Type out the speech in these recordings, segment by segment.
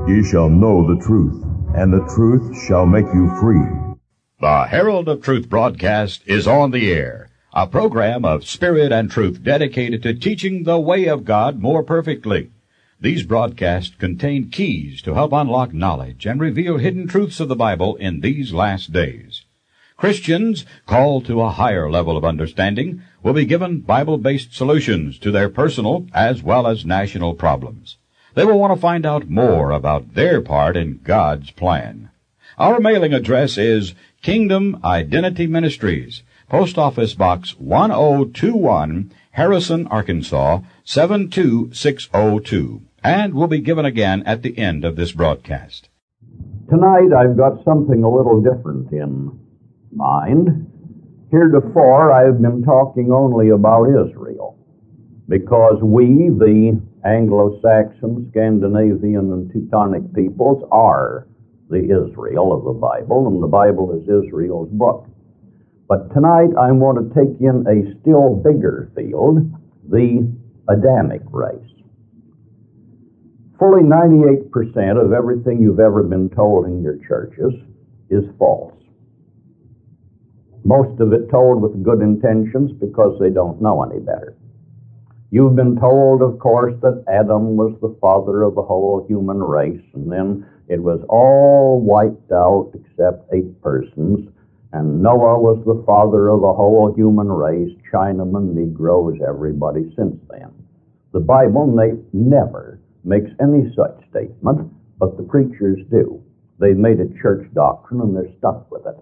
Ye shall know the truth, and the truth shall make you free. The Herald of Truth broadcast is on the air, a program of spirit and truth dedicated to teaching the way of God more perfectly. These broadcasts contain keys to help unlock knowledge and reveal hidden truths of the Bible in these last days. Christians called to a higher level of understanding will be given Bible-based solutions to their personal as well as national problems. They will want to find out more about their part in God's plan. Our mailing address is Kingdom Identity Ministries, Post Office Box 1021, Harrison, Arkansas, 72602, and will be given again at the end of this broadcast. Tonight I've got something a little different in mind. Heretofore I've been talking only about Israel, because we, the Anglo-Saxon, Scandinavian, and Teutonic peoples, are the Israel of the Bible, and the Bible is Israel's book. But tonight I want to take in a still bigger field, the Adamic race. Fully 98% of everything you've ever been told in your churches is false. Most of it told with good intentions because they don't know any better. You've been told, of course, that Adam was the father of the whole human race, and then it was all wiped out except 8 persons, and Noah was the father of the whole human race, Chinamen, Negroes, everybody since then. The Bible never makes any such statement, but the preachers do. They've made it church doctrine, and they're stuck with it.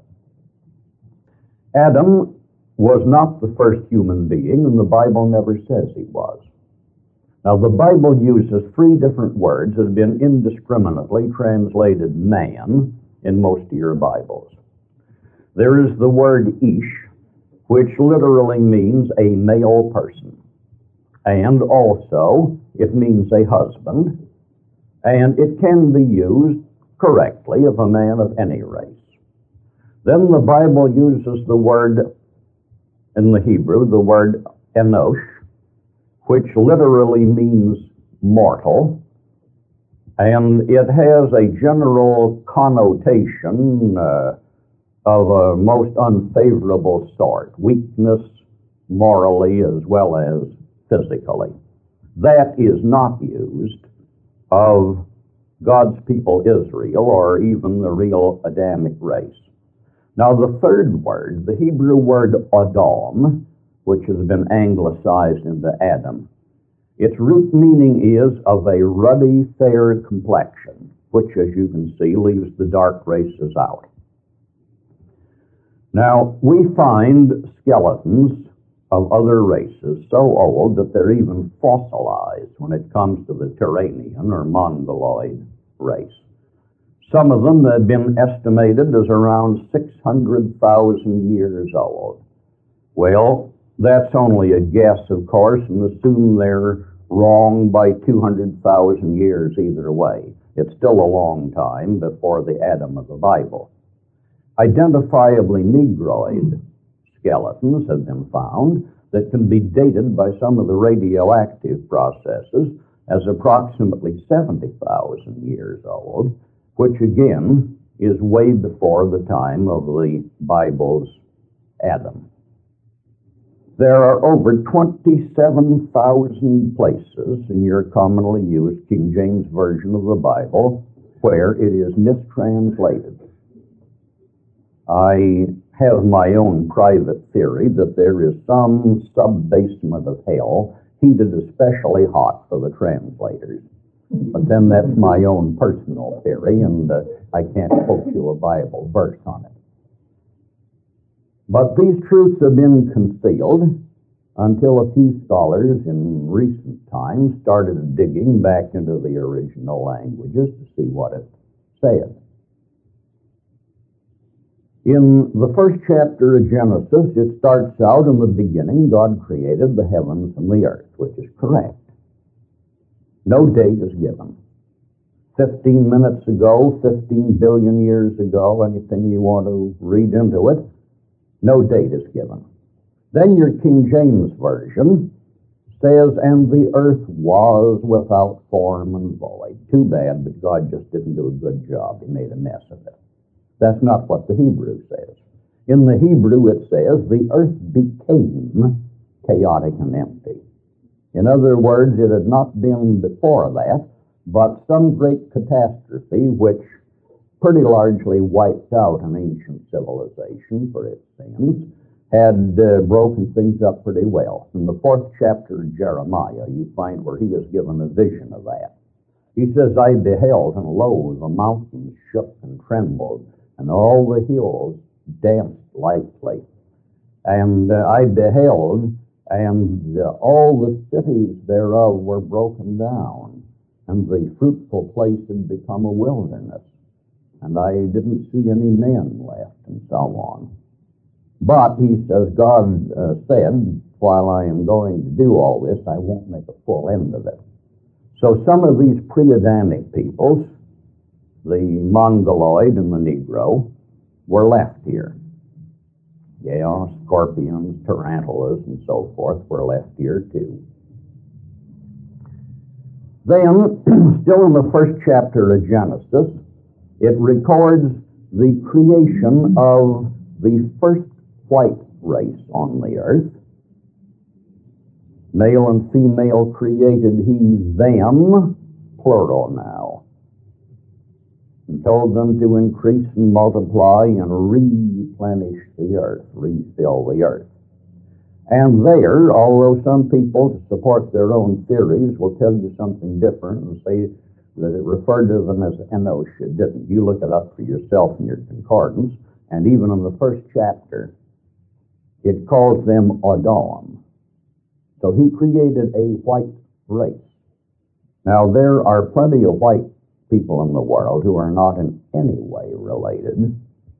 Adam was not the first human being, and the Bible never says he was. Now, the Bible uses 3 different words that have been indiscriminately translated man in most of your Bibles. There is the word ish, which literally means a male person, and also it means a husband, and it can be used correctly of a man of any race. Then the Bible uses the word, in the Hebrew, the word enosh, which literally means mortal, and it has a general connotation of a most unfavorable sort, weakness morally as well as physically. That is not used of God's people Israel or even the real Adamic race. Now, the third word, the Hebrew word Adam, which has been anglicized into Adam, its root meaning is of a ruddy, fair complexion, which, as you can see, leaves the dark races out. Now, we find skeletons of other races so old that they're even fossilized when it comes to the Turanian or Mongoloid race. Some of them have been estimated as around 600,000 years old. Well, that's only a guess, of course, and assume they're wrong by 200,000 years either way. It's still a long time before the Adam of the Bible. Identifiably Negroid skeletons have been found that can be dated by some of the radioactive processes as approximately 70,000 years old, which again is way before the time of the Bible's Adam. There are over 27,000 places in your commonly used King James Version of the Bible where it is mistranslated. I have my own private theory that there is some sub-basement of hell heated especially hot for the translators. But then that's my own personal theory, and I can't quote you a Bible verse on it. But these truths have been concealed until a few scholars in recent times started digging back into the original languages to see what it said. In the first chapter of Genesis, it starts out, in the beginning, God created the heavens and the earth, which is correct. No date is given. 15 minutes ago, 15 billion years ago, anything you want to read into it, no date is given. Then your King James Version says, and the earth was without form and void. Too bad, but God just didn't do a good job. He made a mess of it. That's not what the Hebrew says. In the Hebrew it says, the earth became chaotic and empty. In other words, it had not been before that, but some great catastrophe which pretty largely wiped out an ancient civilization for its sins had broken things up pretty well. In the 4th chapter of Jeremiah, you find where he is given a vision of that. He says, I beheld, and lo, the mountains shook and trembled, and all the hills danced lightly. And I beheld, and all the cities thereof were broken down, and the fruitful place had become a wilderness. And I didn't see any men left, and so on. But, he says, God said, while I am going to do all this, I won't make a full end of it. So some of these pre-Adamic peoples, the Mongoloid and the Negro, were left here. Yeah, scorpions, tarantulas, and so forth were left here too. Then, still in the 1st chapter of Genesis, it records the creation of the first white race on the earth. Male and female created he them, plural now, and told them to increase and multiply and replenish the earth, refill the earth. And there, although some people, to support their own theories, will tell you something different and say that it referred to them as Enosh, it didn't. You look it up for yourself in your concordance, and even in the 1st chapter, it calls them Adam. So he created a white race. Now, there are plenty of white people in the world who are not in any way related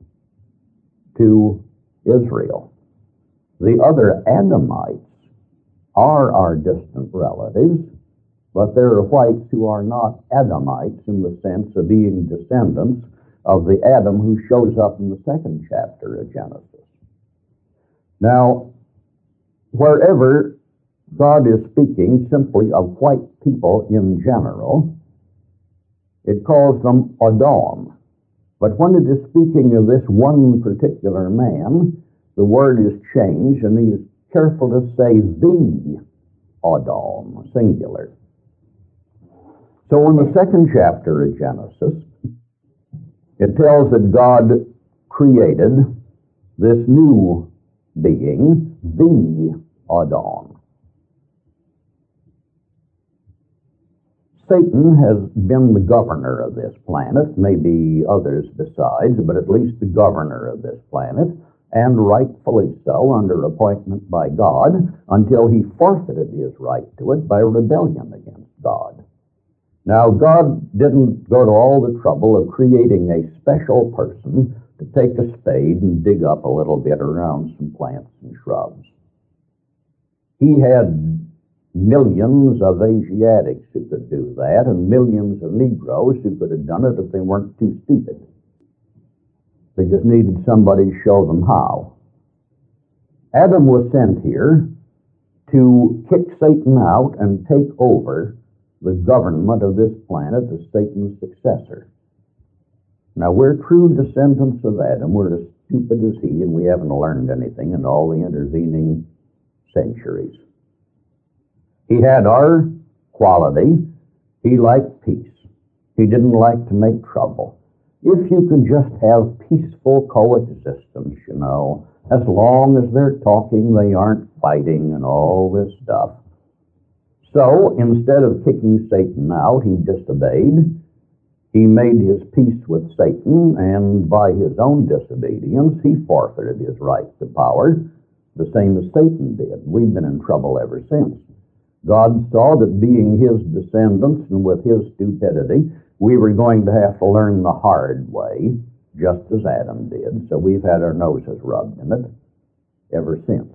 to Israel. The other Adamites are our distant relatives, but there are whites who are not Adamites in the sense of being descendants of the Adam who shows up in the 2nd chapter of Genesis. Now, wherever God is speaking simply of white people in general, it calls them Adam. But when it is speaking of this one particular man, the word is changed, and he is careful to say the Adam, singular. So in the 2nd chapter of Genesis, it tells that God created this new being, the Adam. Satan has been the governor of this planet, maybe others besides, but at least the governor of this planet, and rightfully so, under appointment by God, until he forfeited his right to it by rebellion against God. Now, God didn't go to all the trouble of creating a special person to take a spade and dig up a little bit around some plants and shrubs. He had millions of Asiatics who could do that, and millions of Negroes who could have done it if they weren't too stupid. They just needed somebody to show them how. Adam was sent here to kick Satan out and take over the government of this planet as Satan's successor. Now, we're true descendants of Adam. We're as stupid as he, and we haven't learned anything in all the intervening centuries. He had our quality. He liked peace. He didn't like to make trouble. If you can just have peaceful coexistence, you know, as long as they're talking, they aren't fighting and all this stuff. So, instead of kicking Satan out, he disobeyed. He made his peace with Satan, and by his own disobedience, he forfeited his right to power, the same as Satan did. We've been in trouble ever since. God saw that being his descendants and with his stupidity, we were going to have to learn the hard way, just as Adam did. So we've had our noses rubbed in it ever since.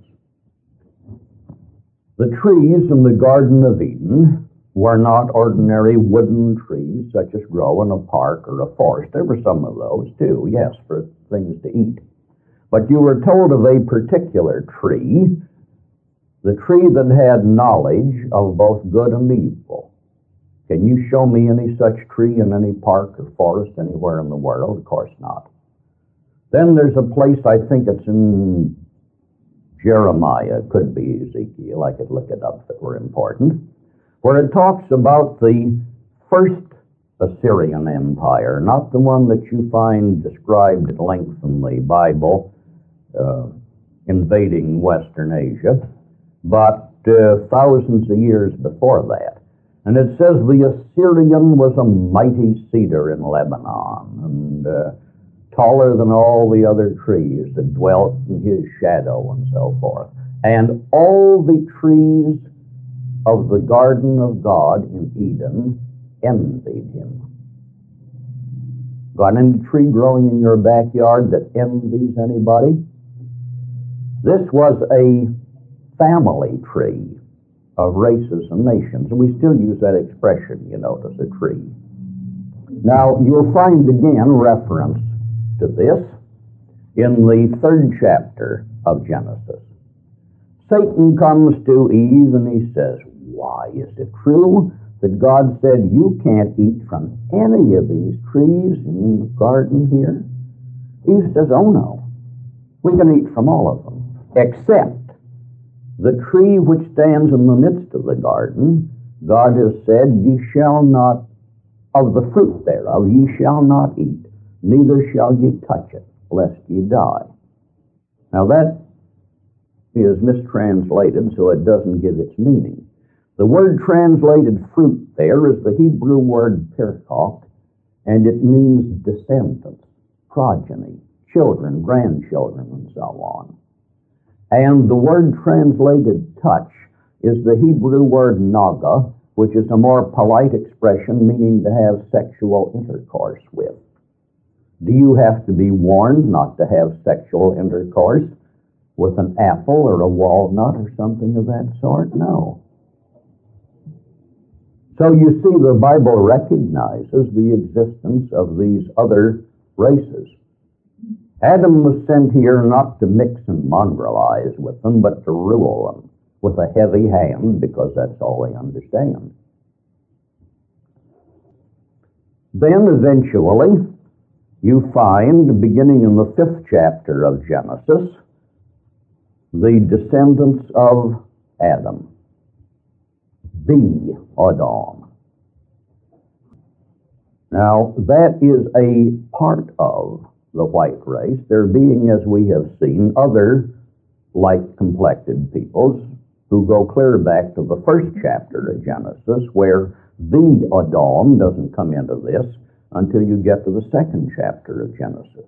The trees in the Garden of Eden were not ordinary wooden trees such as grow in a park or a forest. There were some of those too, yes, for things to eat. But you were told of a particular tree the tree that had knowledge of both good and evil. Can you show me any such tree in any park or forest anywhere in the world? Of course not. Then there's a place, I think it's in Jeremiah, it could be Ezekiel, I could look it up if it were important, where it talks about the first Assyrian Empire, not the one that you find described at length in the Bible, invading Western Asia, but thousands of years before that. And it says the Assyrian was a mighty cedar in Lebanon, and taller than all the other trees that dwelt in his shadow and so forth. And all the trees of the garden of God in Eden envied him. Got any tree growing in your backyard that envies anybody? This was a family tree of races and nations, and we still use that expression, you notice, a tree. Now, you'll find again reference to this in the 3rd chapter of Genesis. Satan comes to Eve and he says, why, is it true that God said you can't eat from any of these trees in the garden here? Eve says, oh no, we can eat from all of them, except the tree which stands in the midst of the garden. God has said, ye shall not, of the fruit thereof, ye shall not eat, neither shall ye touch it, lest ye die. Now that is mistranslated, so it doesn't give its meaning. The word translated fruit there is the Hebrew word pirkok, and it means descendants, progeny, children, grandchildren, and so on. And the word translated touch is the Hebrew word naga, which is a more polite expression meaning to have sexual intercourse with. Do you have to be warned not to have sexual intercourse with an apple or a walnut or something of that sort? No. So you see, the Bible recognizes the existence of these other races. Adam was sent here not to mix and mongrelize with them, but to rule them with a heavy hand, because that's all they understand. Then eventually, you find, beginning in the 5th chapter of Genesis, the descendants of Adam, the Adam. Now, that is a part of the white race, there being, as we have seen, other light-complected peoples who go clear back to the 1st chapter of Genesis, where the Adam doesn't come into this until you get to the 2nd chapter of Genesis.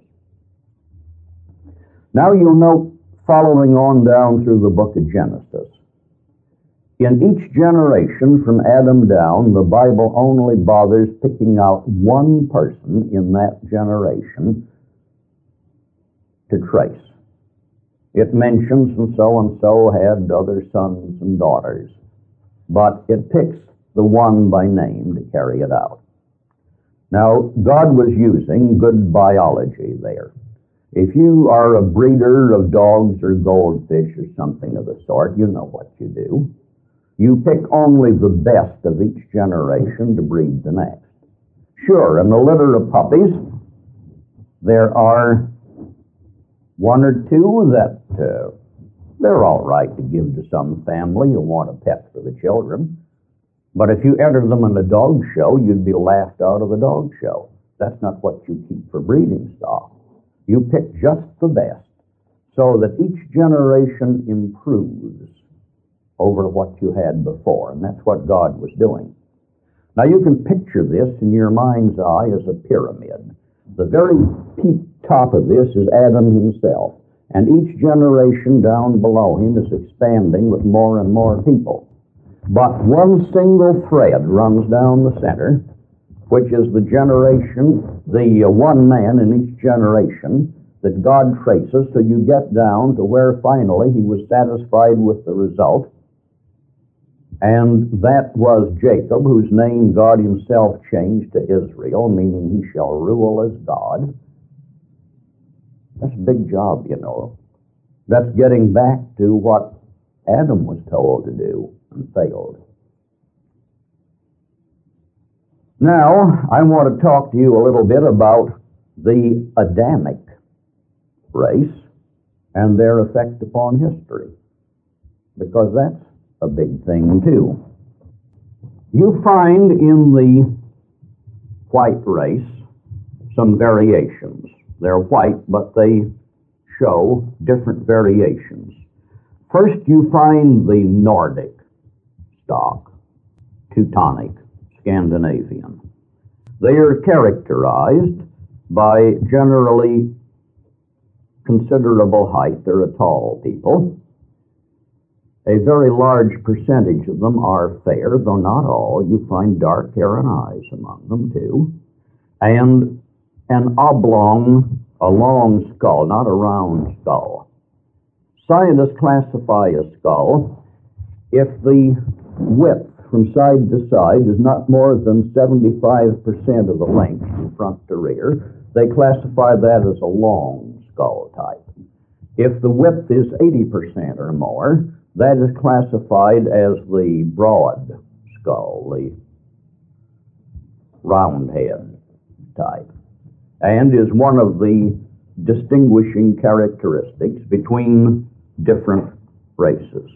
Now you'll note, following on down through the book of Genesis, in each generation from Adam down, the Bible only bothers picking out one person in that generation to trace. It mentions and so had other sons and daughters, but it picks the one by name to carry it out. Now, God was using good biology there. If you are a breeder of dogs or goldfish or something of the sort, you know what you do. You pick only the best of each generation to breed the next. Sure, in the litter of puppies, there are one or two that they're all right to give to some family who want a pet for the children. But if you enter them in a dog show, you'd be laughed out of the dog show. That's not what you keep for breeding stock. You pick just the best so that each generation improves over what you had before. And that's what God was doing. Now you can picture this in your mind's eye as a pyramid. The very peak top of this is Adam himself, and each generation down below him is expanding with more and more people. But one single thread runs down the center, which is the generation, the one man in each generation that God traces, so you get down to where finally he was satisfied with the result. And that was Jacob, whose name God himself changed to Israel, meaning he shall rule as God. That's a big job, you know. That's getting back to what Adam was told to do and failed. Now, I want to talk to you a little bit about the Adamic race and their effect upon history, because that's a big thing too. You find in the white race some variations. They're white, but they show different variations. First, you find the Nordic stock, Teutonic, Scandinavian. They are characterized by generally considerable height. They're a tall people. A very large percentage of them are fair, though not all. You find dark hair and eyes among them too. And an oblong, a long skull, not a round skull. Scientists classify a skull if the width from side to side is not more than 75% of the length from front to rear. They classify that as a long skull type. If the width is 80% or more, that is classified as the broad skull, the round head type, and is one of the distinguishing characteristics between different races.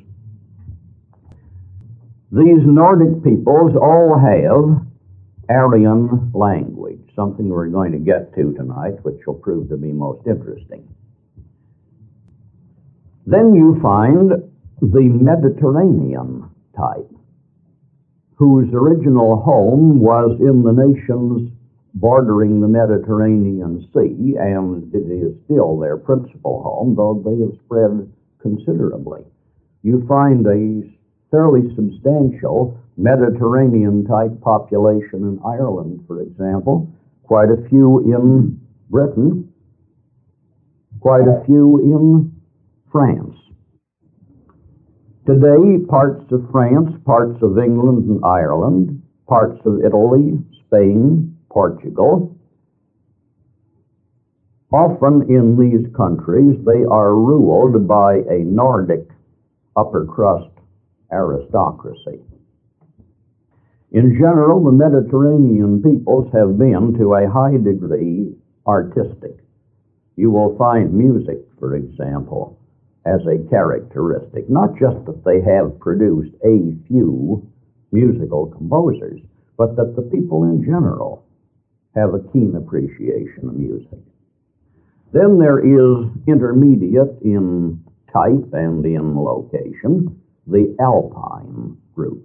These Nordic peoples all have Aryan language, something we're going to get to tonight, which will prove to be most interesting. Then you find the Mediterranean type, whose original home was in the nations bordering the Mediterranean Sea, and it is still their principal home, though they have spread considerably. You find a fairly substantial Mediterranean-type population in Ireland, for example, quite a few in Britain, quite a few in France. Today, parts of France, parts of England and Ireland, parts of Italy, Spain, Portugal, often in these countries they are ruled by a Nordic upper crust aristocracy. In general, the Mediterranean peoples have been, to a high degree, artistic. You will find music, for example, as a characteristic, not just that they have produced a few musical composers, but that the people in general have a keen appreciation of music. Then there is intermediate in type and in location, the Alpine group.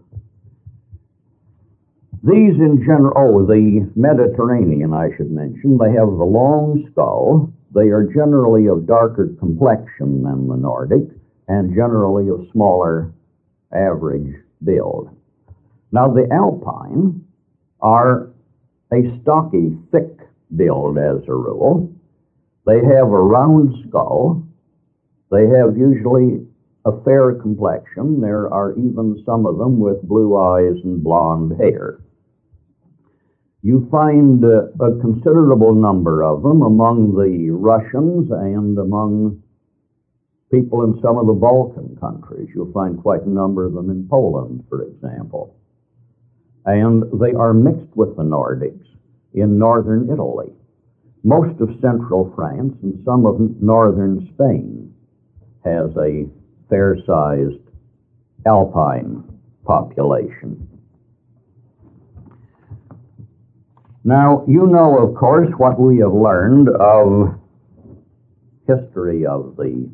These in general, the Mediterranean, I should mention, they have the long skull. They are generally of darker complexion than the Nordic, and generally of smaller average build. Now the Alpine are a stocky, thick build as a rule. They have a round skull. They have usually a fair complexion. There are even some of them with blue eyes and blonde hair. You find a considerable number of them among the Russians and among people in some of the Balkan countries. You'll find quite a number of them in Poland, for example. And they are mixed with the Nordics in northern Italy. Most of central France and some of northern Spain has a fair-sized Alpine population. Now, you know, of course, what we have learned of history of the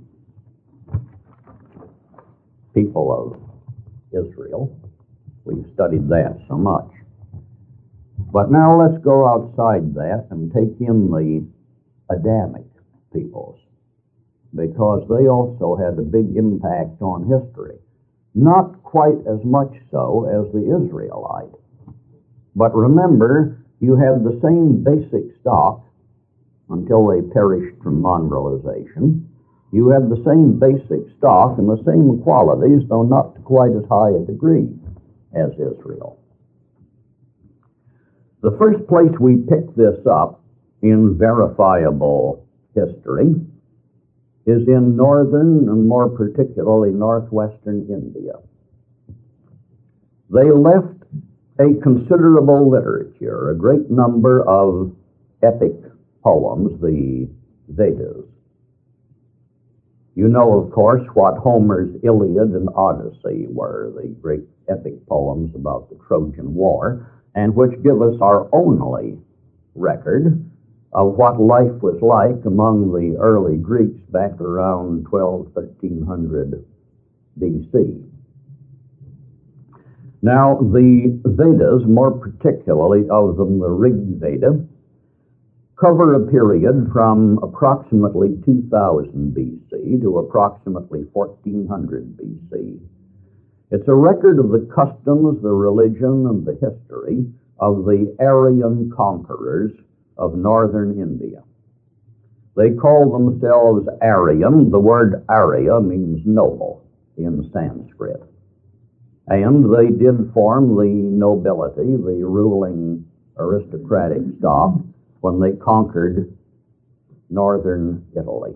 people of Israel. We've studied that so much. But now let's go outside that and take in the Adamic peoples, because they also had a big impact on history. Not quite as much so as the Israelite. But remember, you had the same basic stock until they perished from mongrelization. You had the same basic stock and the same qualities, though not to quite as high a degree as Israel. The first place we pick this up in verifiable history is in northern and more particularly northwestern India. They left a considerable literature, a great number of epic poems, the Vedas. You know, of course, what Homer's Iliad and Odyssey were, the great epic poems about the Trojan War, and which give us our only record of what life was like among the early Greeks back around 1300 BC. Now, the Vedas, more particularly of them the Rig Veda, cover a period from approximately 2000 BC to approximately 1400 BC. It's a record of the customs, the religion, and the history of the Aryan conquerors of northern India. They call themselves Aryan. The word Arya means noble in Sanskrit. And they did form the nobility, the ruling aristocratic stock, when they conquered northern Italy.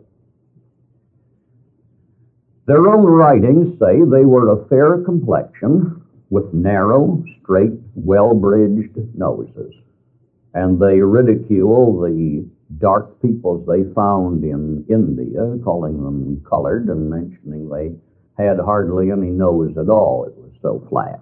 Their own writings say they were of fair complexion with narrow, straight, well-bridged noses. And they ridicule the dark peoples they found in India, calling them colored and mentioning they had hardly any nose at all. It was so flat.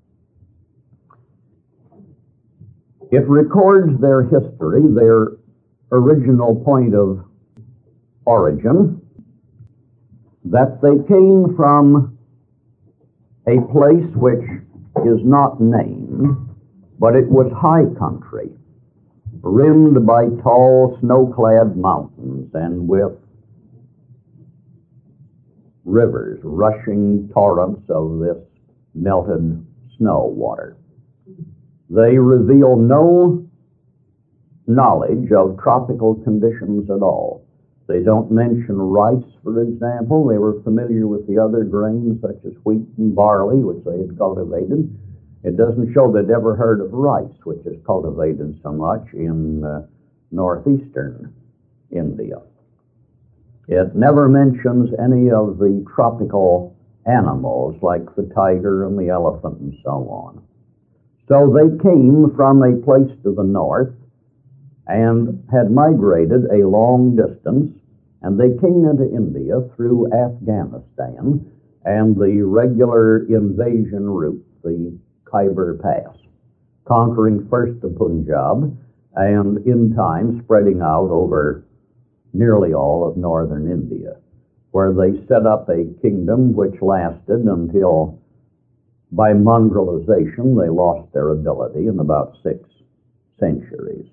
It records their history, their original point of origin, that they came from a place which is not named, but it was high country, rimmed by tall snow-clad mountains and with rivers, rushing torrents of this melted snow water. They reveal no knowledge of tropical conditions at all. They don't mention rice, for example. They were familiar with the other grains such as wheat and barley, which they had cultivated. It doesn't show they'd ever heard of rice, which is cultivated so much in northeastern India. It never mentions any of the tropical animals like the tiger and the elephant and so on. So they came from a place to the north and had migrated a long distance, and they came into India through Afghanistan and the regular invasion route, the Khyber Pass, conquering first the Punjab and in time spreading out over nearly all of northern India, where they set up a kingdom which lasted until, by mongrelization, they lost their ability in about 6 centuries.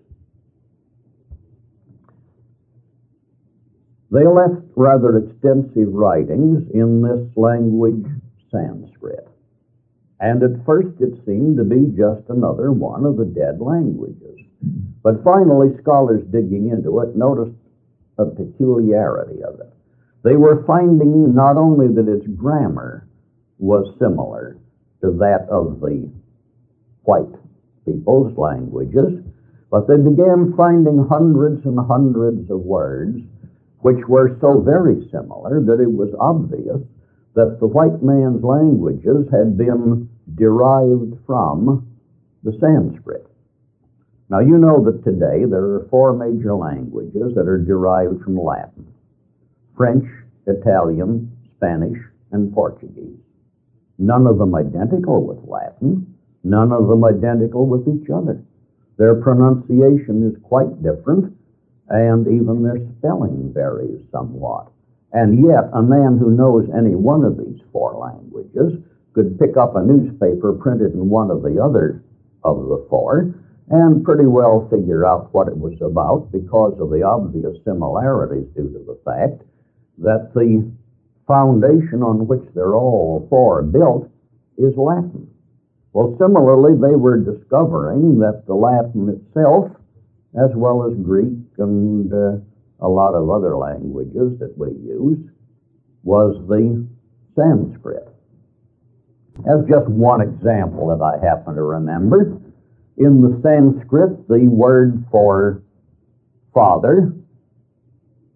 They left rather extensive writings in this language, Sanskrit. And at first it seemed to be just another one of the dead languages. But finally, scholars digging into it noticed a peculiarity of it. They were finding not only that its grammar was similar to that of the white people's languages, but they began finding hundreds and hundreds of words which were so very similar that it was obvious that the white man's languages had been derived from the Sanskrit. Now, you know that today there are 4 major languages that are derived from Latin: French, Italian, Spanish, and Portuguese. None of them identical with Latin, none of them identical with each other. Their pronunciation is quite different, and even their spelling varies somewhat. And yet, a man who knows any one of these 4 languages could pick up a newspaper printed in one of the other of the 4 and pretty well figure out what it was about because of the obvious similarities due to the fact that the foundation on which they're all 4 built is Latin. Well, similarly, they were discovering that the Latin itself, as well as Greek and a lot of other languages that we use, was the Sanskrit. As just one example that I happen to remember, in the Sanskrit, the word for father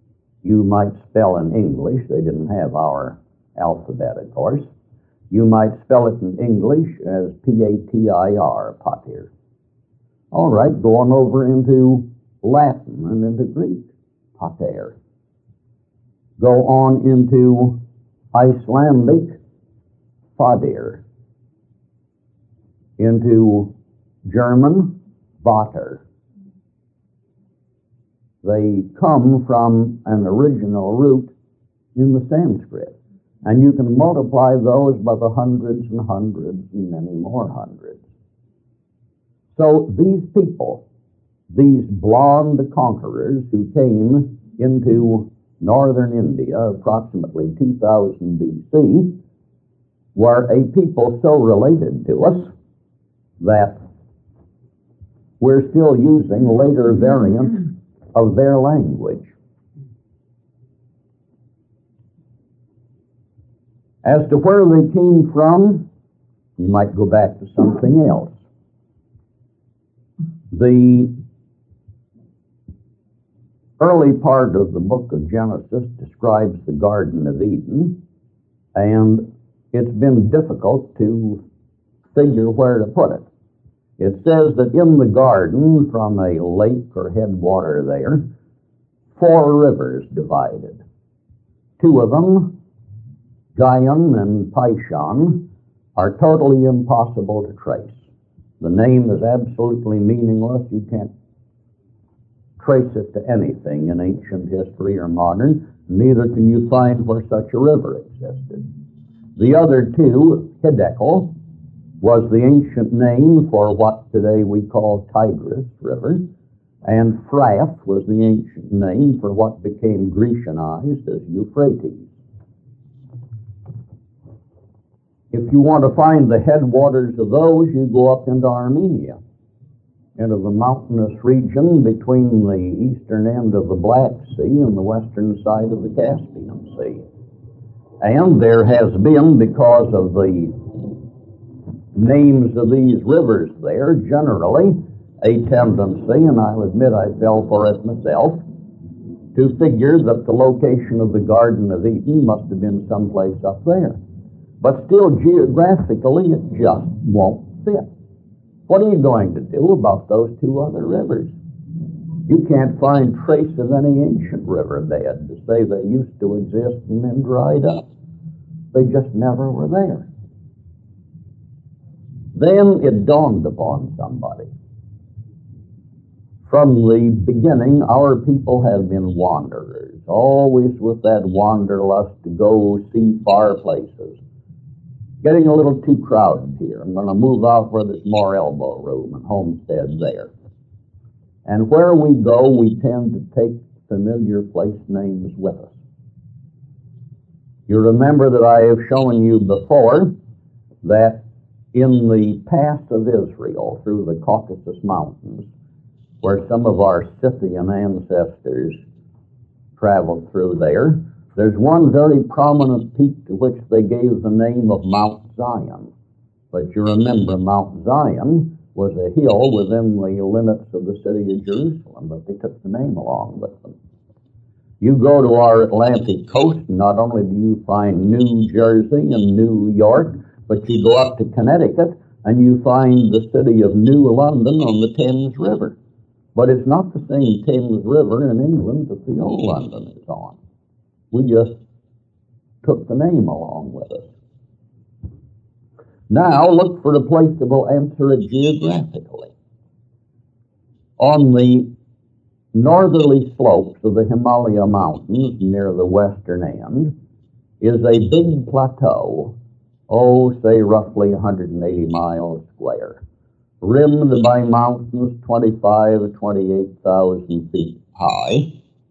You might spell in English. They didn't have our alphabet, of course. You might spell it in English as Patir, patir. All right, go on over into Latin and into Greek, pater. Go on into Icelandic, fadir. Into German, vater. They come from an original root in the Sanskrit. And you can multiply those by the hundreds and hundreds and many more hundreds. So these people, these blonde conquerors who came into northern India approximately 2000 BC, were a people so related to us that we're still using later variants of their language. As to where they came from, you might go back to something else. The early part of the book of Genesis describes the Garden of Eden, and it's been difficult to figure where to put it. It says that in the garden, from a lake or headwater there, 4 rivers divided. 2 of them, Gihon and Pishon, are totally impossible to trace. The name is absolutely meaningless. You can't trace it to anything in ancient history or modern. Neither can you find where such a river existed. The other 2, Hiddekel, was the ancient name for what today we call Tigris River, and Phrath was the ancient name for what became Grecianized as Euphrates. If you want to find the headwaters of those, you go up into Armenia, into the mountainous region between the eastern end of the Black Sea and the western side of the Caspian Sea. And there has been, because of the names of these rivers there, generally a tendency, and I'll admit I fell for it myself, to figure that the location of the Garden of Eden must have been someplace up there. But still, geographically, it just won't fit. What are you going to do about those 2 other rivers? You can't find trace of any ancient riverbed to say they used to exist and then dried up. They just never were there. Then it dawned upon somebody. From the beginning, our people have been wanderers, always with that wanderlust to go see far places. Getting a little too crowded here. I'm going to move out where there's more elbow room and homesteads there. And where we go, we tend to take familiar place names with us. You remember that I have shown you before that in the pass of Israel through the Caucasus Mountains, where some of our Scythian ancestors traveled through there, there's one very prominent peak to which they gave the name of Mount Zion. But you remember Mount Zion was a hill within the limits of the city of Jerusalem, but they took the name along with them. You go to our Atlantic coast, not only do you find New Jersey and New York, but you go up to Connecticut and you find the city of New London on the Thames River. But it's not the same Thames River in England that the old London is on. We just took the name along with us. Now look for a place that will answer it geographically. On the northerly slopes of the Himalaya Mountains near the western end is a big plateau, say roughly 180 miles square, rimmed by mountains 25,000 to 28,000 feet high,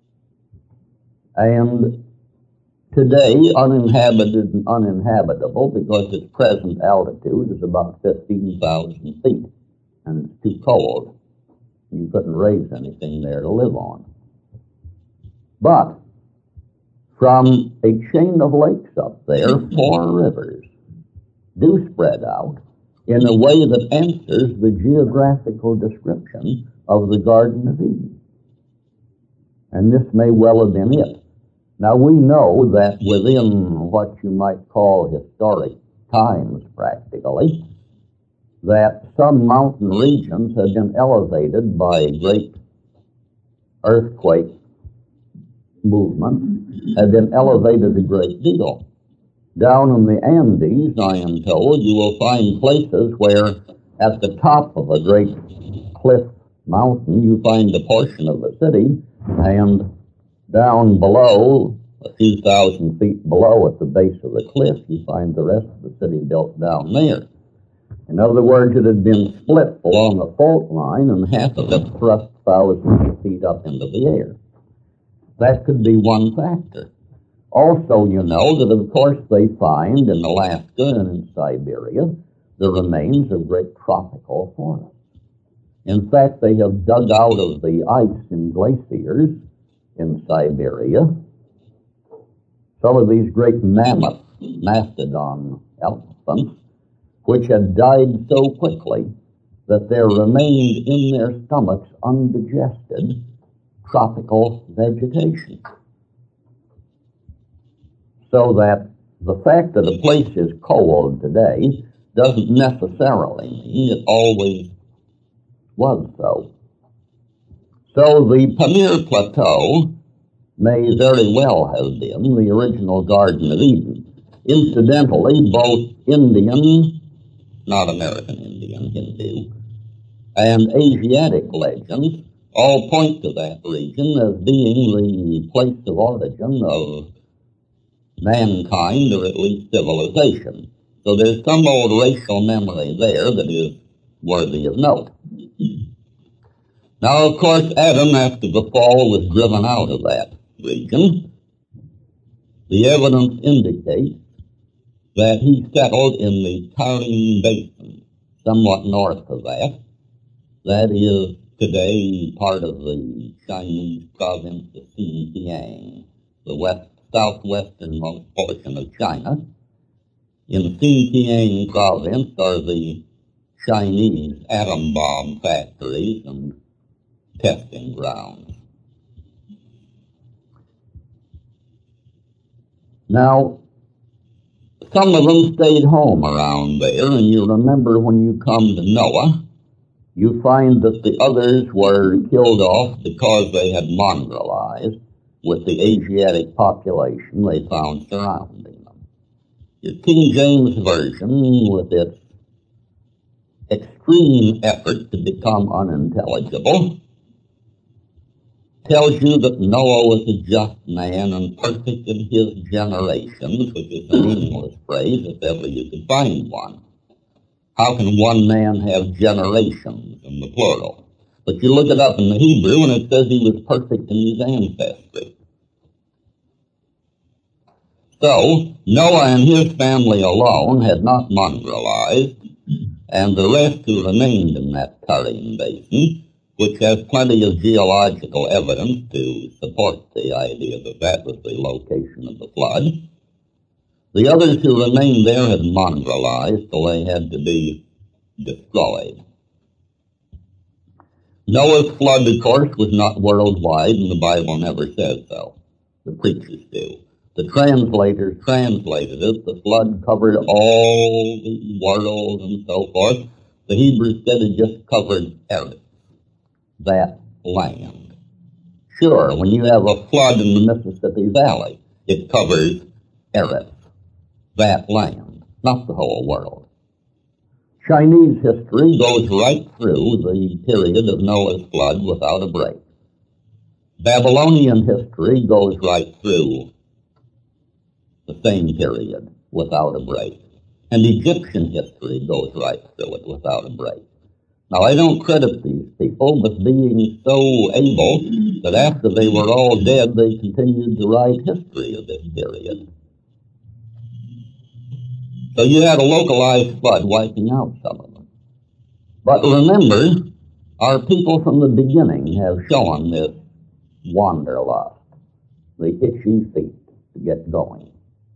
and today uninhabited and uninhabitable because its present altitude is about 15,000 feet, and it's too cold. You couldn't raise anything there to live on. But from a chain of lakes up there, 4 rivers do spread out in a way that answers the geographical description of the Garden of Eden. And this may well have been it. Now we know that within what you might call historic times practically, that some mountain regions have been elevated by great earthquake movement, have been elevated a great deal. Down in the Andes, I am told, you will find places where at the top of a great cliff mountain you find a portion of the city, and down below, a few thousand feet below at the base of the cliff, you find the rest of the city built down there. In other words, it had been split along a fault line, and half of it thrust thousands of feet up into the air. That could be one factor. Also, you know that, of course, they find in Alaska and in Siberia the remains of great tropical forests. In fact, they have dug out of the ice in glaciers in Siberia some of these great mammoth, mastodon elephants, which had died so quickly that there remained in their stomachs undigested tropical vegetation. So that the fact that a place is cold today doesn't necessarily mean it always was so. So the Pamir Plateau may very well have been the original Garden of Eden. Incidentally, both Indian, not American Indian, Hindu, and Asiatic legends all point to that region as being the place of origin of mankind, or at least civilization. So there's some old racial memory there that is worthy of note. Now, of course, Adam, after the fall, was driven out of that region. The evidence indicates that he settled in the Tarim Basin, somewhat north of that. That is today part of the Chinese province of Xinjiang, the southwesternmost portion of China. In Xinjiang province are the Chinese atom bomb factories and testing grounds. Now, some of them stayed home around there, and you remember when you come to Noah, you find that the others were killed off because they had mongrelized with the Asiatic population they found surrounding them. Your King James Version, with its extreme effort to become unintelligible, tells you that Noah was a just man and perfect in his generations, which is a meaningless phrase if ever you could find one. How can one man have generations in the plural? But you look it up in the Hebrew and it says he was perfect in his ancestry. So, Noah and his family alone had not mongrelized, and the rest who remained in that Tarim Basin, which has plenty of geological evidence to support the idea that that was the location of the flood. The others who remained there had mongrelized, so they had to be destroyed. Noah's flood, of course, was not worldwide, and the Bible never says so. The preachers do. The translators translated it. The flood covered all the world and so forth. The Hebrews said it just covered Eretz, that land. Sure, when you have a flood in the Mississippi Valley, it covers Eretz, that land, not the whole world. Chinese history goes right through the period of Noah's flood without a break. Babylonian history goes right through the same period without a break. And Egyptian history goes right through it without a break. Now, I don't credit these people with being so able that after they were all dead, they continued to write history of this period. So you had a localized flood wiping out some of them. But remember, our people from the beginning have shown this wanderlust, the itchy feet to get going.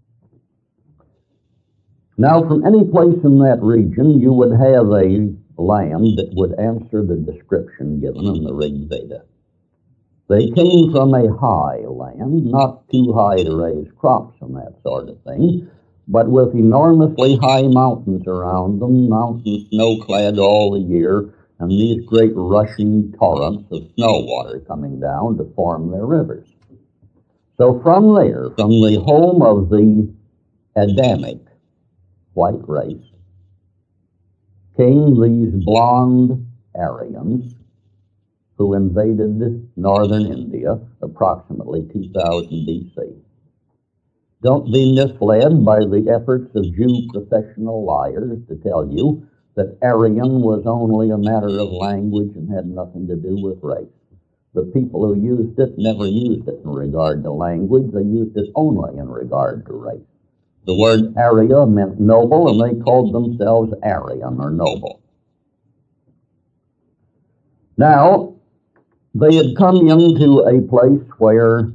Now, from any place in that region, you would have a land that would answer the description given in the Rig Veda. They came from a high land, not too high to raise crops and that sort of thing, but with enormously high mountains around them, mountains snow-clad all the year, and these great rushing torrents of snow water coming down to form their rivers. So from there, from the home of the Adamic white race, came these blonde Aryans who invaded northern India approximately 2000 BC. Don't be misled by the efforts of Jew professional liars to tell you that Aryan was only a matter of language and had nothing to do with race. The people who used it never used it in regard to language. They used it only in regard to race. The word Arya meant noble, and they called themselves Aryan, or noble. Now, they had come into a place where,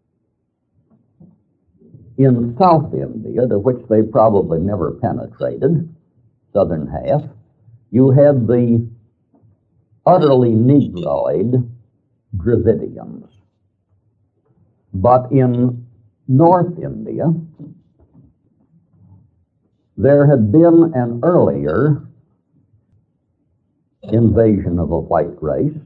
in South India, to which they probably never penetrated, southern half, you had the utterly Negroid Dravidians. But in North India, there had been an earlier invasion of a white race.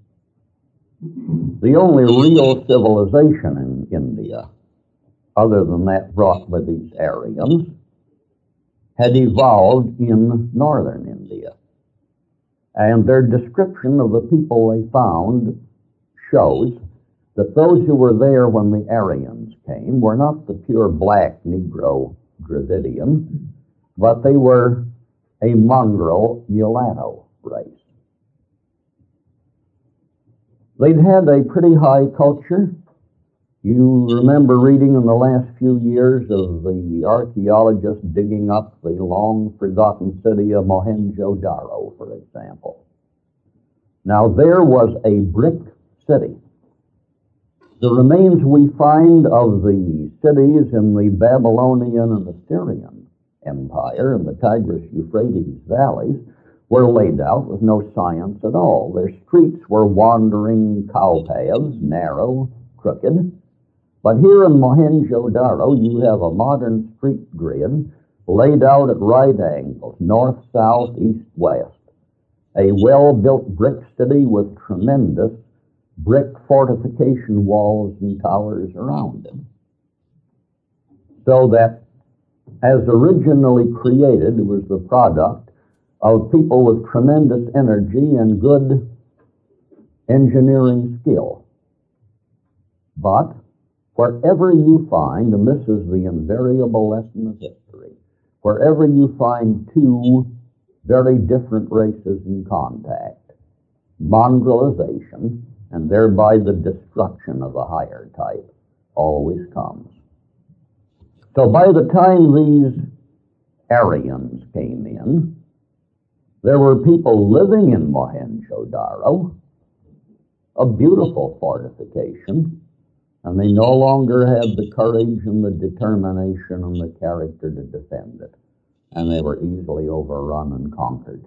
The only real civilization in India, other than that brought by these Aryans, had evolved in northern India. And their description of the people they found shows that those who were there when the Aryans came were not the pure black Negro Dravidian, but they were a mongrel mulatto race. They'd had a pretty high culture. You remember reading in the last few years of the archaeologists digging up the long-forgotten city of Mohenjo-Daro, for example. Now, there was a brick city. The remains we find of the cities in the Babylonian and Assyrian Empire in the Tigris-Euphrates valleys were laid out with no science at all. Their streets were wandering cow paths, narrow, crooked. But here in Mohenjo-Daro, you have a modern street grid laid out at right angles, north, south, east, west. A well-built brick city with tremendous brick fortification walls and towers around it. So that, as originally created, it was the product of people with tremendous energy and good engineering skill. But wherever you find, and this is the invariable lesson of history, wherever you find two very different races in contact, mongrelization, and thereby the destruction of a higher type, always comes. So by the time these Aryans came in, there were people living in Mohenjo-Daro, a beautiful fortification, and they no longer had the courage and the determination and the character to defend it, and they were easily overrun and conquered.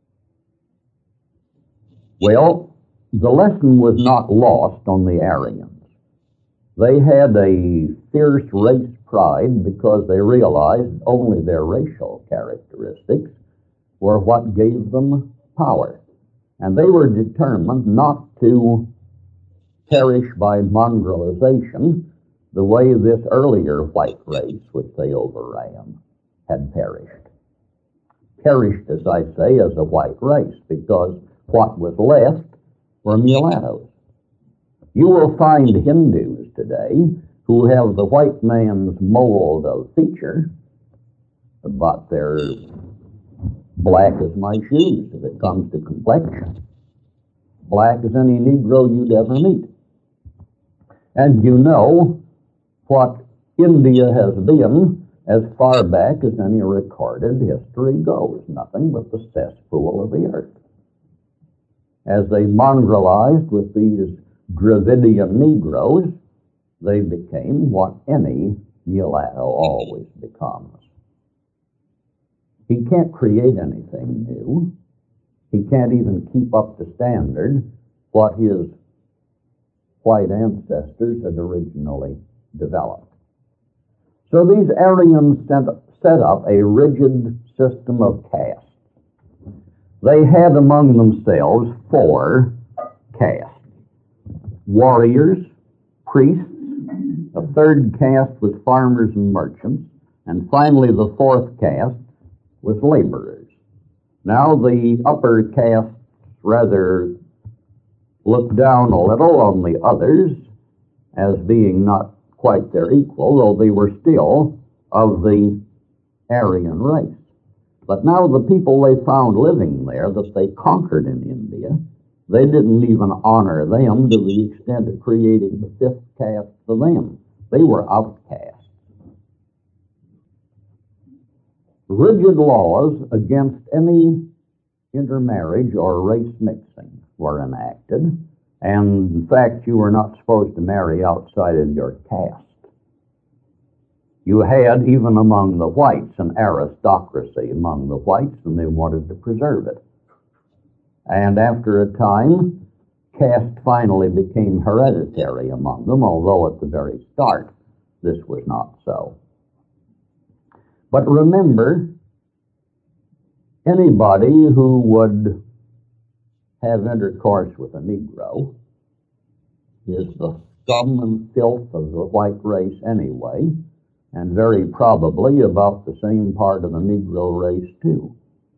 Well, the lesson was not lost on the Aryans. They had a fierce race pride because they realized only their racial characteristics were what gave them power. And they were determined not to perish by mongrelization the way this earlier white race, which they overran, had perished. Perished, as I say, as a white race, because what was left were mulattoes. You will find Hindus today who have the white man's mold of feature, but they're black as my shoes if it comes to complexion. Black as any Negro you'd ever meet. And you know what India has been as far back as any recorded history goes. Nothing but the cesspool of the earth. As they mongrelized with these Dravidian Negroes, they became what any mulatto always becomes. He can't create anything new. He can't even keep up the standard what white ancestors had originally developed. So these Aryans set up a rigid system of castes. They had among themselves 4 castes: warriors, priests, a 3rd caste was farmers and merchants, and finally the 4th caste was laborers. Now the upper castes rather looked down a little on the others as being not quite their equal, though they were still of the Aryan race. But now the people they found living there that they conquered in India, they didn't even honor them to the extent of creating the 5th caste for them. They were outcasts. Rigid laws against any intermarriage or race mixing were enacted, and in fact you were not supposed to marry outside of your caste. You had, even among the whites, an aristocracy among the whites, and they wanted to preserve it. And after a time, caste finally became hereditary among them, although at the very start this was not so. But remember, anybody who would have intercourse with a Negro is the scum and filth of the white race anyway, and very probably about the same part of the Negro race too.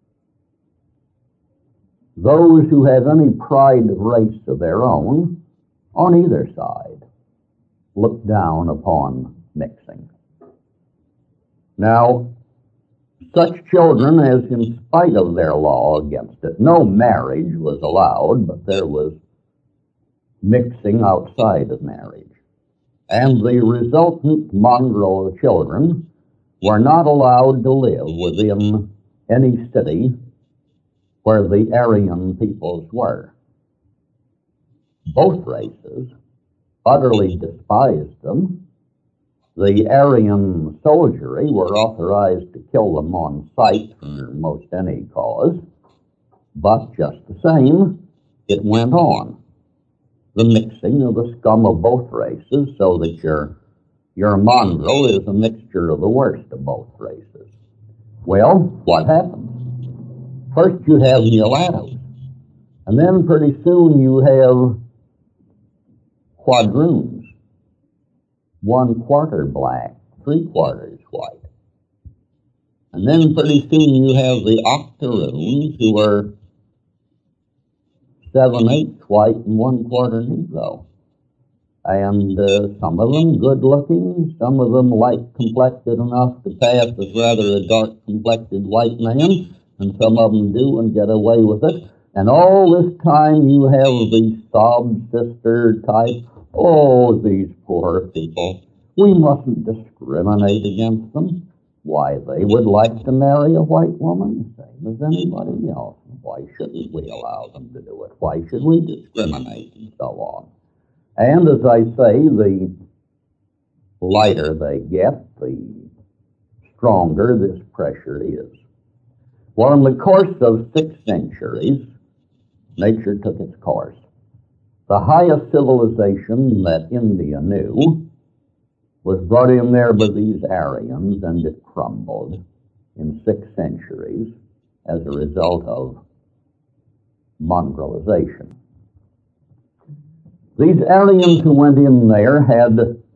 Those who have any pride of race of their own, on either side, look down upon mixing. Now, such children as, in spite of their law against it, no marriage was allowed, but there was mixing outside of marriage. And the resultant mongrel children were not allowed to live within any city where the Aryan peoples were. Both races utterly despised them. The Aryan soldiery were authorized to kill them on sight for most any cause, but just the same, it went on. The mixing of the scum of both races, so that your mongrel is a mixture of the worst of both races. Well, what happens? First you have mulattoes, and then pretty soon you have quadroons, 1/4 black, 3/4 white. And then pretty soon you have the octoroons, who are 7/8 white and 1/4 Negro. And some of them good looking, some of them light complected enough to pass as rather a dark complected white man, and some of them do and get away with it. And all this time you have the sob sister type. Oh, these poor people. We mustn't discriminate against them. Why, they would like to marry a white woman, same as anybody else. Why shouldn't we allow them to do it? Why should we discriminate and so on? And as I say, the lighter they get, the stronger this pressure is. Well, in the course of 6 centuries, nature took its course. The highest civilization that India knew was brought in there by these Aryans, and it crumbled in 6 centuries as a result of mongrelization. These Aryans who went in there had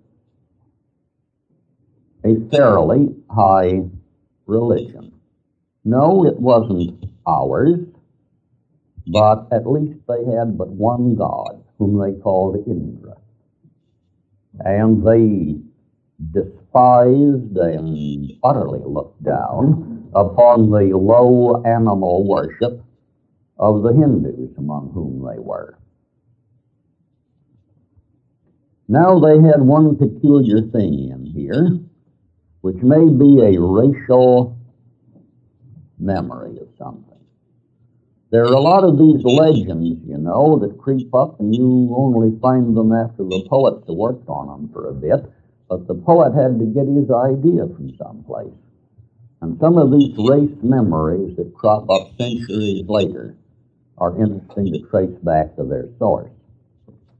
a fairly high religion. No, it wasn't ours, but at least they had but one god, whom they called Indra. And they despised and utterly looked down upon the low animal worship of the Hindus among whom they were. Now they had one peculiar thing in here, which may be a racial memory of something. There are a lot of these legends, you know, that creep up, and you only find them after the poets have worked on them for a bit, but the poet had to get his idea from someplace. And some of these race memories that crop up centuries later are interesting to trace back to their source.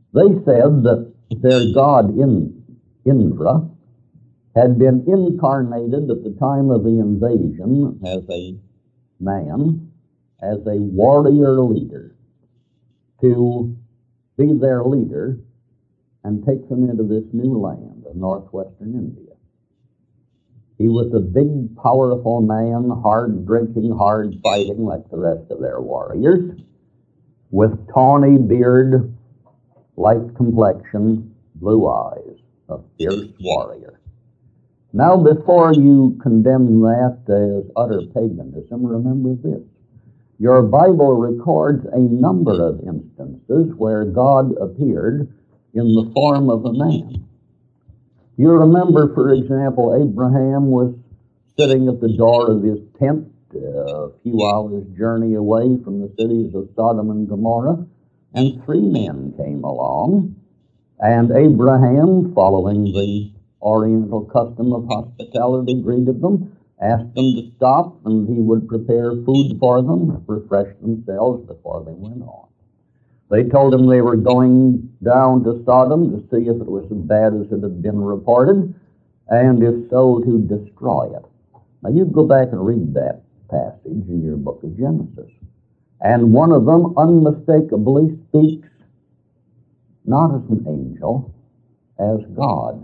They said that their god Indra had been incarnated at the time of the invasion as a man, as a warrior leader, to be their leader and take them into this new land of northwestern India. He was a big, powerful man, hard drinking, hard fighting like the rest of their warriors, with tawny beard, light complexion, blue eyes, a fierce warrior. Now, before you condemn that as utter paganism, remember this. Your Bible records a number of instances where God appeared in the form of a man. You remember, for example, Abraham was sitting at the door of his tent a few hours' journey away from the cities of Sodom and Gomorrah, and three men came along, and Abraham, following the Oriental custom of hospitality, greeted them, asked them to stop, and he would prepare food for them, refresh themselves before they went on. They told him they were going down to Sodom to see if it was as bad as it had been reported, and if so, to destroy it. Now, you go back and read that passage in your book of Genesis. And one of them unmistakably speaks not as an angel, as God.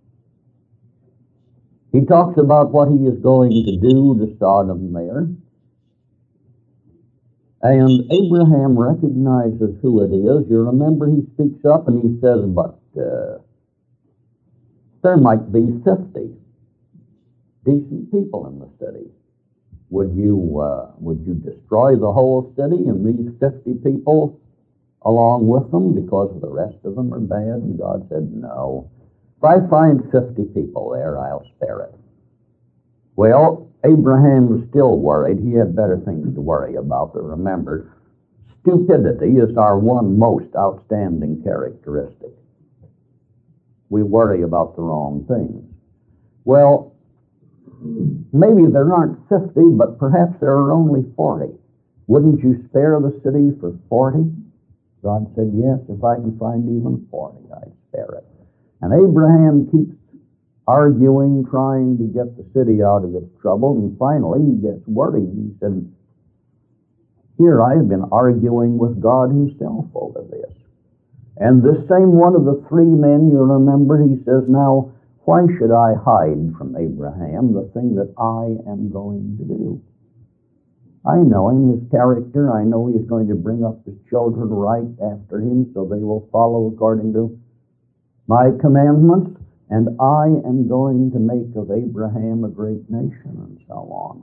He talks about what he is going to do to Sodom there. And Abraham recognizes who it is. You remember he speaks up and he says, but there might be 50 decent people in the city. Would you destroy the whole city and these 50 people along with them because the rest of them are bad? And God said, no. If I find 50 people there, I'll spare it. Well, Abraham was still worried. He had better things to worry about. But remember, stupidity is our one most outstanding characteristic. We worry about the wrong things. Well, maybe there aren't 50, but perhaps there are only 40. Wouldn't you spare the city for 40? God said, yes, if I can find even 40, I'd spare it. And Abraham keeps arguing, trying to get the city out of its trouble, and finally he gets worried. He said, here I have been arguing with God himself over this. And this same one of the three men, you remember, he says, now, why should I hide from Abraham the thing that I am going to do? I know him, his character. I know he's going to bring up his children right after him so they will follow according to my commandments. And I am going to make of Abraham a great nation, and so on.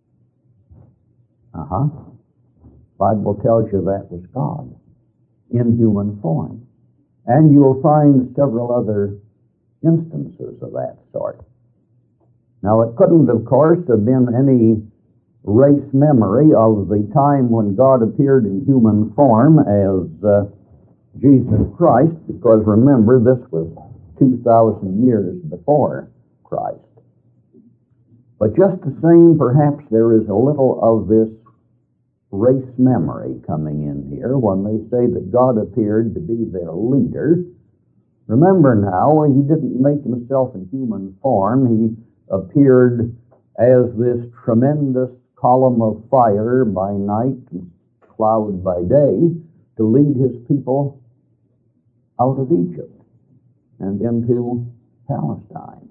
Bible tells you that was God in human form. And you will find several other instances of that sort. Now, it couldn't, of course, have been any race memory of the time when God appeared in human form as Jesus Christ, because remember, this was 2,000 years before Christ. But just the same, perhaps there is a little of this race memory coming in here when they say that God appeared to be their leader. Remember now, he didn't make himself in human form. He appeared as this tremendous column of fire by night and cloud by day to lead his people out of Egypt and into Palestine.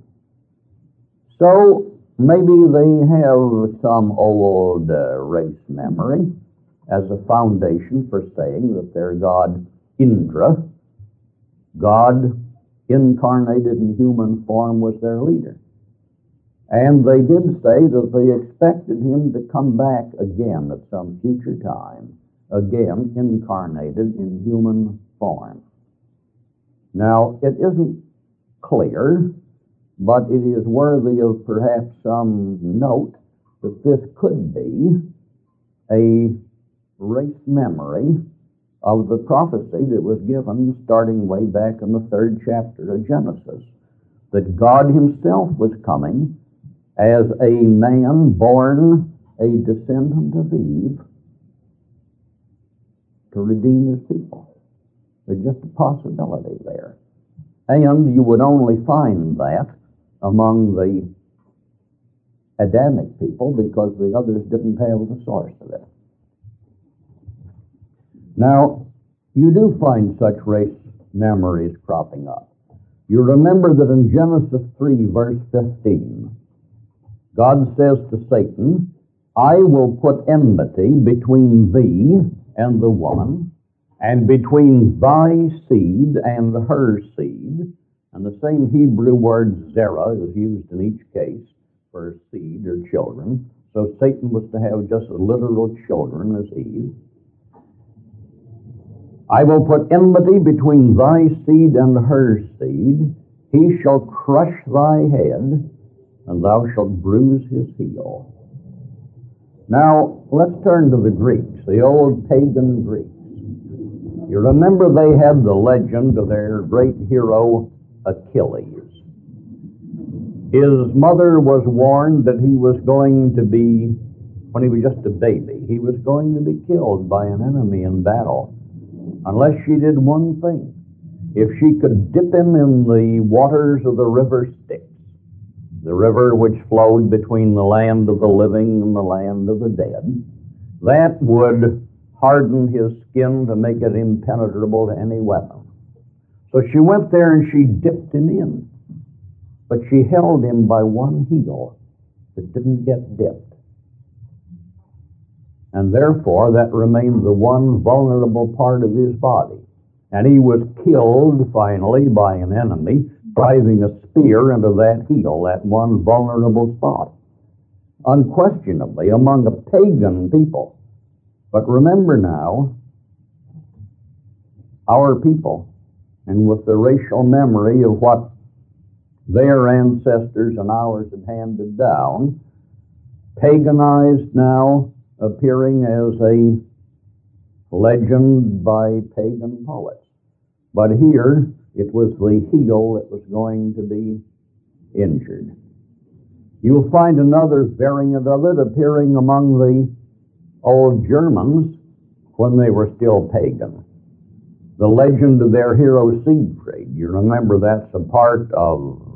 So maybe they have some old race memory as a foundation for saying that their god Indra, God incarnated in human form, was their leader. And they did say that they expected him to come back again at some future time, again incarnated in human form. Now, it isn't clear, but it is worthy of perhaps some note that this could be a race memory of the prophecy that was given starting way back in the 3rd chapter of Genesis, that God himself was coming as a man born a descendant of Eve to redeem his people. There's just a possibility there. And you would only find that among the Adamic people because the others didn't have the source of it. Now, you do find such race memories cropping up. You remember that in Genesis 3, verse 15, God says to Satan, I will put enmity between thee and the woman, and between thy seed and her seed. And the same Hebrew word zerah is used in each case for seed or children. So Satan was to have just as literal children as Eve. I will put enmity between thy seed and her seed. He shall crush thy head, and thou shalt bruise his heel. Now, let's turn to the Greeks, the old pagan Greeks. You remember they had the legend of their great hero, Achilles. His mother was warned that he was going to be, when he was just a baby, he was going to be killed by an enemy in battle, unless she did one thing. If she could dip him in the waters of the river Styx, the river which flowed between the land of the living and the land of the dead, that would harden his skin to make it impenetrable to any weapon. So she went there and she dipped him in, but she held him by one heel that didn't get dipped. And therefore that remained the one vulnerable part of his body. And he was killed finally by an enemy driving a spear into that heel, that one vulnerable spot. Unquestionably among a pagan people. But remember now, our people, and with the racial memory of what their ancestors and ours had handed down, paganized now, appearing as a legend by pagan poets. But here, it was the heel that was going to be injured. You'll find another variant of it appearing among the old Germans when they were still pagan. The legend of their hero Siegfried. You remember that's a part of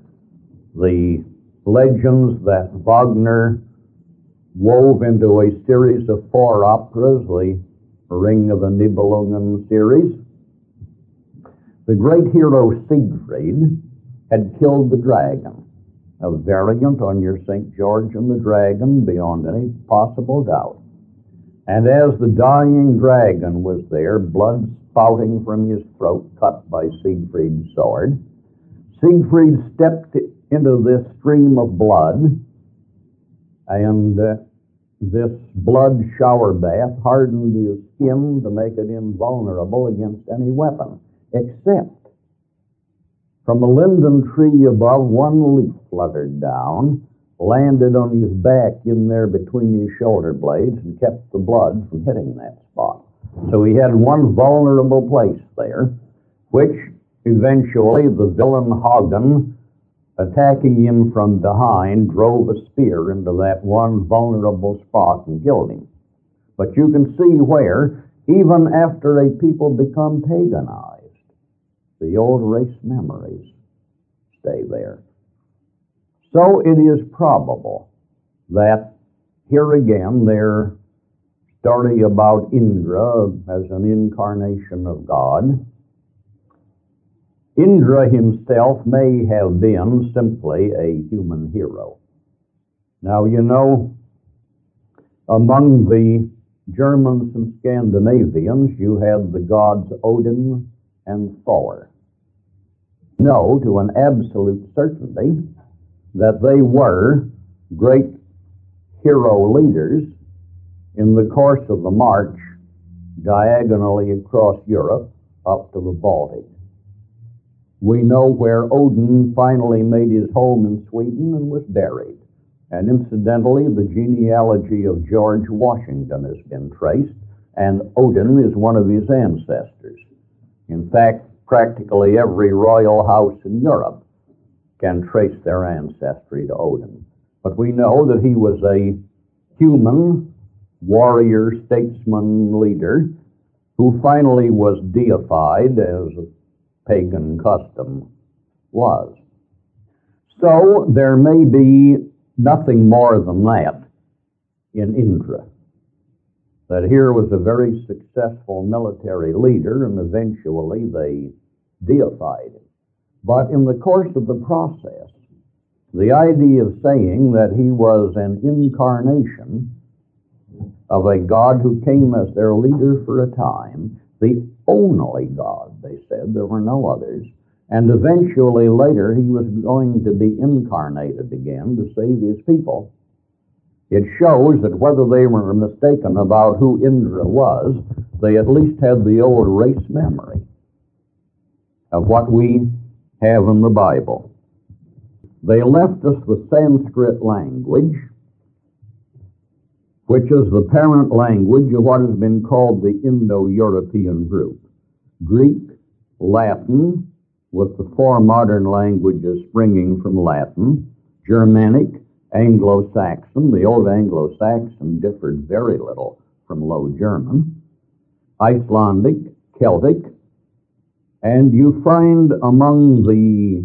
the legends that Wagner wove into a series of 4 operas, the Ring of the Nibelungen series. The great hero Siegfried had killed the dragon, a variant on your St. George and the Dragon beyond any possible doubt. And as the dying dragon was there, blood spouting from his throat, cut by Siegfried's sword, Siegfried stepped into this stream of blood, and this blood shower bath hardened his skin to make it invulnerable against any weapon, except from a linden tree above, one leaf fluttered down, landed on his back in there between his shoulder blades, and kept the blood from hitting that spot. So he had one vulnerable place there, which eventually the villain Hagen, attacking him from behind, drove a spear into that one vulnerable spot and killed him. But you can see where, even after a people become paganized, the old race memories stay there. So it is probable that here again their story about Indra as an incarnation of God. Indra himself may have been simply a human hero. Now, you know, among the Germans and Scandinavians, you had the gods Odin and Thor. Know to an absolute certainty that they were great hero leaders in the course of the march diagonally across Europe up to the Baltic. We know where Odin finally made his home in Sweden and was buried. And incidentally, the genealogy of George Washington has been traced, and Odin is one of his ancestors. In fact, practically every royal house in Europe can trace their ancestry to Odin. But we know that he was a human warrior, statesman, leader who finally was deified as pagan custom was. So there may be nothing more than that in Indra. That here was a very successful military leader, and eventually they deified him. But in the course of the process, the idea of saying that he was an incarnation of a God who came as their leader for a time, the only God, they said, there were no others, and eventually later he was going to be incarnated again to save his people. It shows that whether they were mistaken about who Indra was, they at least had the old race memory of what we have in the Bible. They left us the Sanskrit language, which is the parent language of what has been called the Indo-European group. Greek, Latin, with the four modern languages springing from Latin, Germanic, Anglo-Saxon. The Old Anglo-Saxon differed very little from Low German, Icelandic, Celtic, and you find among the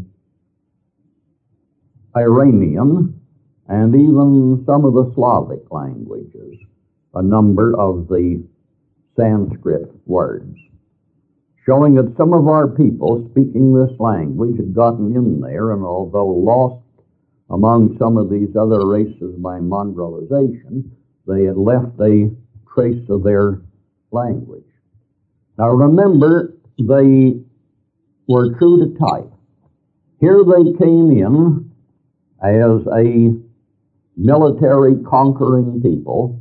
Iranian and even some of the Slavic languages a number of the Sanskrit words, showing that some of our people speaking this language had gotten in there, and although lost among some of these other races by mongrelization, they had left a trace of their language. Now remember, they were true to type. Here they came in as a military conquering people,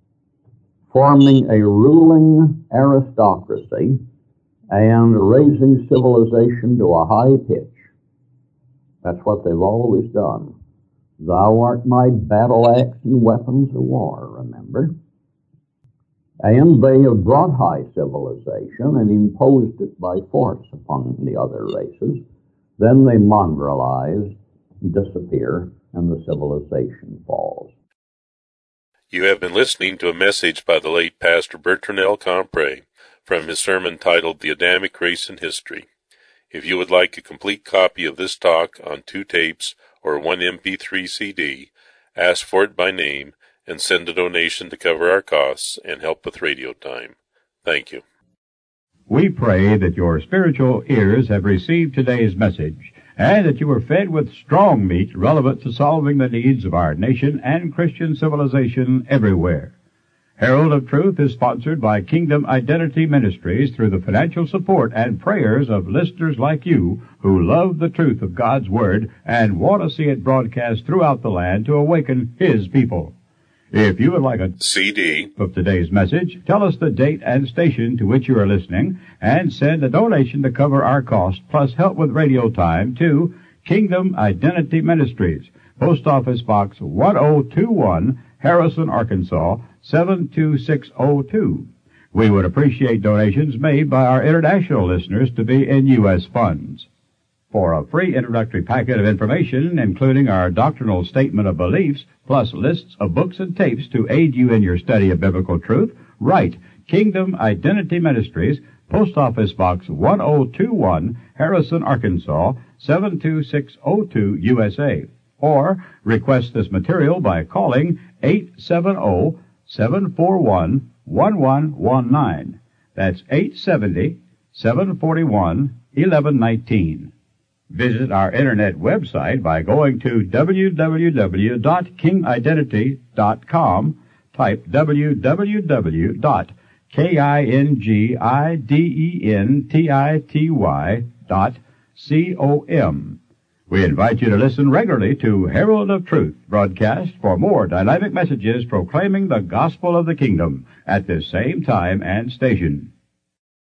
forming a ruling aristocracy and raising civilization to a high pitch. That's what they've always done. Thou art my battle axe and weapons of war, remember? And they have brought high civilization and imposed it by force upon the other races. Then they mongrelize, disappear, and the civilization falls. You have been listening to a message by the late Pastor Bertrand L. Compre from his sermon titled The Adamic Race in History. If you would like a complete copy of this talk on 2 tapes or 1 MP3 CD, ask for it by name and send a donation to cover our costs and help with radio time. Thank you. We pray that your spiritual ears have received today's message and that you were fed with strong meat relevant to solving the needs of our nation and Christian civilization everywhere. Herald of Truth is sponsored by Kingdom Identity Ministries through the financial support and prayers of listeners like you who love the truth of God's Word and want to see it broadcast throughout the land to awaken His people. If you would like a CD of today's message, tell us the date and station to which you are listening and send a donation to cover our costs plus help with radio time to Kingdom Identity Ministries, Post Office Box 1021, Harrison, Arkansas, 72602. We would appreciate donations made by our international listeners to be in U.S. funds. For a free introductory packet of information, including our doctrinal statement of beliefs, plus lists of books and tapes to aid you in your study of biblical truth, write Kingdom Identity Ministries, Post Office Box 1021, Harrison, Arkansas, 72602, USA. Or request this material by calling 870-741-1119. That's 870-741-1119. Visit our internet website by going to www.kingidentity.com. Type www.kingidentity.com. We invite you to listen regularly to Herald of Truth broadcast for more dynamic messages proclaiming the gospel of the kingdom at this same time and station.